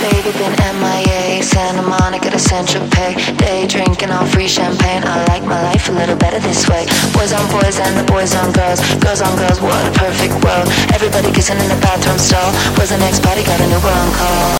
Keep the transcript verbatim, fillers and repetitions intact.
Baby been M I A, Santa Monica to Central Pay. Day drinking on free champagne. I like my life a little better this way. Boys on boys and the boys on girls. Girls on girls, what a perfect world. Everybody kissing in the bathroom stall. Was the next party, got an Uber on call.